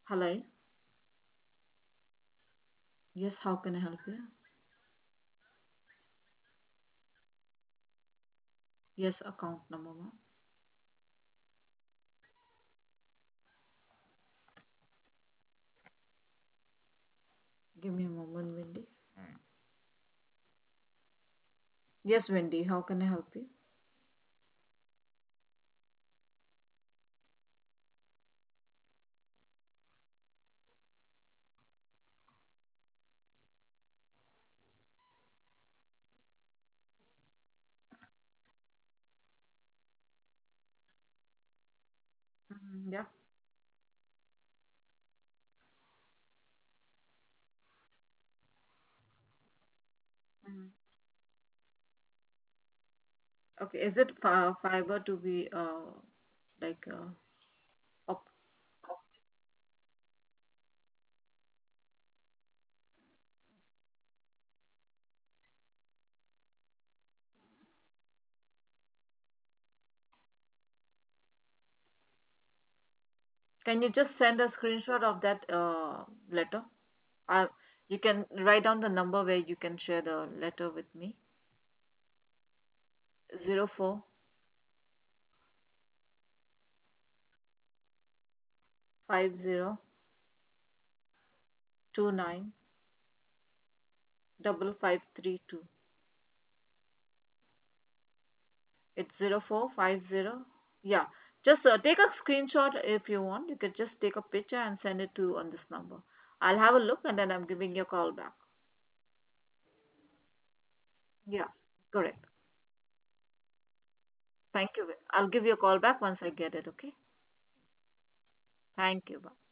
Hello. Yes, how can I help you? Yes, account number one. Give me a moment, Wendy. Yes, Wendy, how can I help you? Yeah. Mhm. Okay, is it fiber to be like op- can you just send a screenshot of that letter? Uh, you can write down the number where you can share the letter with me. 0450295532. It's 0450. Yeah. Just take a screenshot if you want. You could just take a picture and send it to on this number. I'll have a look and then I'm giving you a call back. Yeah, correct. Thank you. I'll give you a call back once I get it, okay? Thank you. Bye.